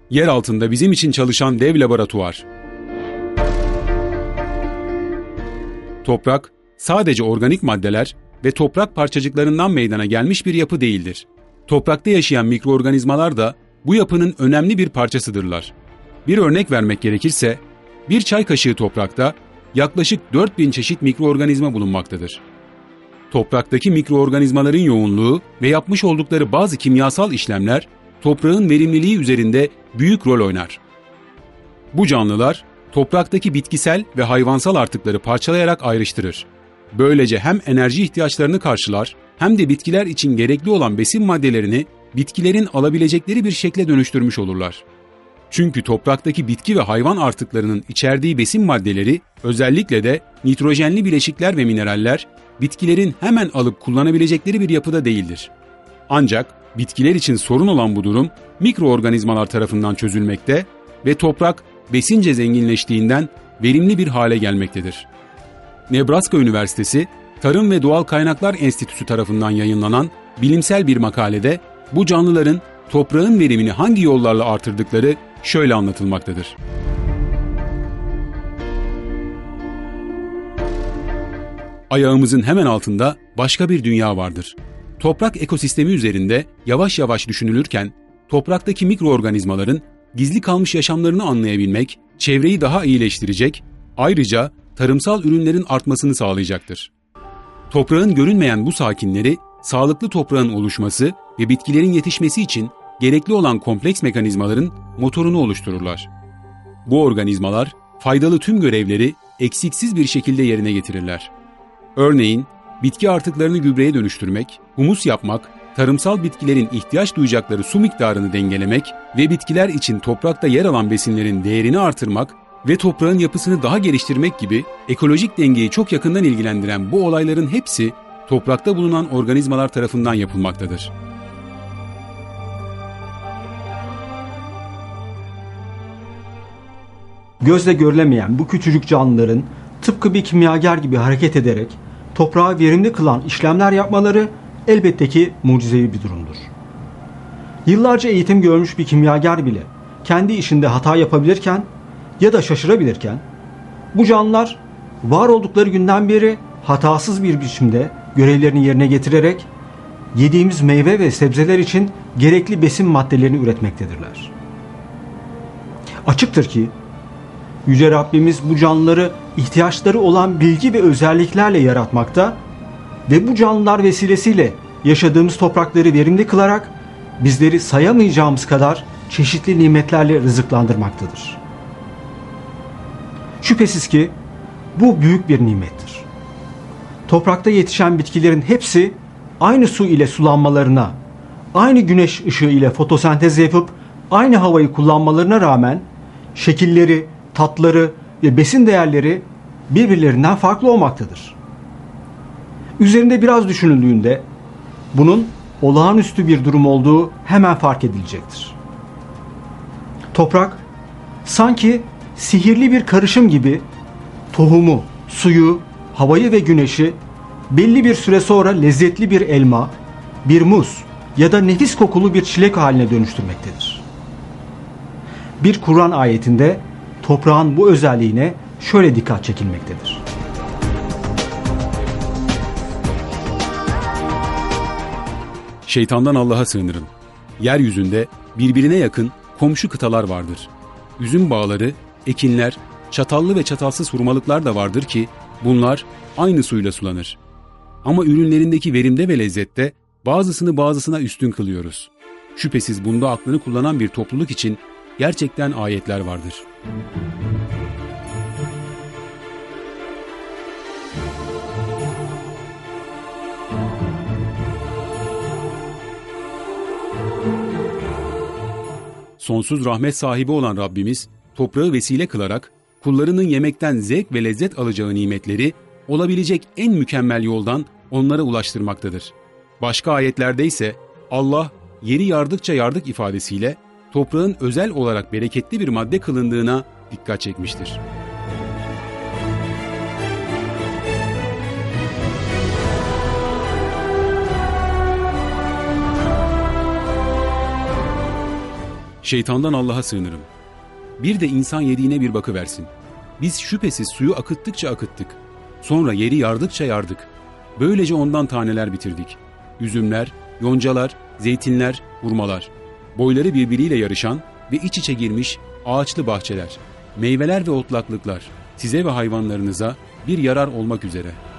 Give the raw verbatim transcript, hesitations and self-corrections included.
Yer altında bizim için çalışan dev laboratuvar. Toprak, sadece organik maddeler ve toprak parçacıklarından meydana gelmiş bir yapı değildir. Toprakta yaşayan mikroorganizmalar da bu yapının önemli bir parçasıdırlar. Bir örnek vermek gerekirse, bir çay kaşığı toprakta yaklaşık dört bin çeşit mikroorganizma bulunmaktadır. Topraktaki mikroorganizmaların yoğunluğu ve yapmış oldukları bazı kimyasal işlemler, toprağın verimliliği üzerinde büyük rol oynar. Bu canlılar, topraktaki bitkisel ve hayvansal artıkları parçalayarak ayrıştırır. Böylece hem enerji ihtiyaçlarını karşılar, hem de bitkiler için gerekli olan besin maddelerini bitkilerin alabilecekleri bir şekle dönüştürmüş olurlar. Çünkü topraktaki bitki ve hayvan artıklarının içerdiği besin maddeleri, özellikle de nitrojenli bileşikler ve mineraller, bitkilerin hemen alıp kullanabilecekleri bir yapıda değildir. Ancak bitkiler için sorun olan bu durum, mikroorganizmalar tarafından çözülmekte ve toprak besince zenginleştiğinden verimli bir hale gelmektedir. Nebraska Üniversitesi Tarım ve Doğal Kaynaklar Enstitüsü tarafından yayınlanan bilimsel bir makalede bu canlıların toprağın verimini hangi yollarla artırdıkları şöyle anlatılmaktadır. Ayağımızın hemen altında başka bir dünya vardır. Toprak ekosistemi üzerinde yavaş yavaş düşünülürken, topraktaki mikroorganizmaların gizli kalmış yaşamlarını anlayabilmek, çevreyi daha iyileştirecek, ayrıca tarımsal ürünlerin artmasını sağlayacaktır. Toprağın görünmeyen bu sakinleri, sağlıklı toprağın oluşması ve bitkilerin yetişmesi için gerekli olan kompleks mekanizmaların motorunu oluştururlar. Bu organizmalar, faydalı tüm görevleri eksiksiz bir şekilde yerine getirirler. Örneğin, bitki artıklarını gübreye dönüştürmek, humus yapmak, tarımsal bitkilerin ihtiyaç duyacakları su miktarını dengelemek ve bitkiler için toprakta yer alan besinlerin değerini artırmak ve toprağın yapısını daha geliştirmek gibi ekolojik dengeyi çok yakından ilgilendiren bu olayların hepsi toprakta bulunan organizmalar tarafından yapılmaktadır. Gözle görülemeyen bu küçücük canlıların tıpkı bir kimyager gibi hareket ederek toprağı verimli kılan işlemler yapmaları elbette ki mucizevi bir durumdur. Yıllarca eğitim görmüş bir kimyager bile kendi işinde hata yapabilirken ya da şaşırabilirken, bu canlılar var oldukları günden beri hatasız bir biçimde görevlerini yerine getirerek yediğimiz meyve ve sebzeler için gerekli besin maddelerini üretmektedirler. Açıktır ki Yüce Rabbimiz bu canlıları ihtiyaçları olan bilgi ve özelliklerle yaratmakta ve bu canlılar vesilesiyle yaşadığımız toprakları verimli kılarak bizleri sayamayacağımız kadar çeşitli nimetlerle rızıklandırmaktadır. Şüphesiz ki bu büyük bir nimettir. Toprakta yetişen bitkilerin hepsi aynı su ile sulanmalarına, aynı güneş ışığı ile fotosentez yapıp aynı havayı kullanmalarına rağmen şekilleri, tatları ve besin değerleri birbirlerinden farklı olmaktadır. Üzerinde biraz düşünüldüğünde bunun olağanüstü bir durum olduğu hemen fark edilecektir. Toprak sanki sihirli bir karışım gibi tohumu, suyu, havayı ve güneşi belli bir süre sonra lezzetli bir elma, bir muz ya da nefis kokulu bir çilek haline dönüştürmektedir. Bir Kur'an ayetinde toprağın bu özelliğine şöyle dikkat çekilmektedir. Şeytandan Allah'a sığınırım. Yeryüzünde birbirine yakın komşu kıtalar vardır. Üzüm bağları, ekinler, çatallı ve çatalsız hurmalıklar da vardır ki bunlar aynı suyla sulanır. Ama ürünlerindeki verimde ve lezzette bazısını bazısına üstün kılıyoruz. Şüphesiz bunda aklını kullanan bir topluluk için gerçekten ayetler vardır. Sonsuz rahmet sahibi olan Rabbimiz, toprağı vesile kılarak kullarının yemekten zevk ve lezzet alacağı nimetleri olabilecek en mükemmel yoldan onlara ulaştırmaktadır. Başka ayetlerde ise Allah yeri yardıkça yardık ifadesiyle toprağın özel olarak bereketli bir madde kılındığına dikkat çekmiştir. Şeytandan Allah'a sığınırım. Bir de insan yediğine bir bakıversin. Biz şüphesiz suyu akıttıkça akıttık. Sonra yeri yardıkça yardık. Böylece ondan taneler bitirdik. Üzümler, yoncalar, zeytinler, hurmalar. Boyları birbiriyle yarışan ve iç içe girmiş ağaçlı bahçeler. Meyveler ve otlaklıklar. Size ve hayvanlarınıza bir yarar olmak üzere.''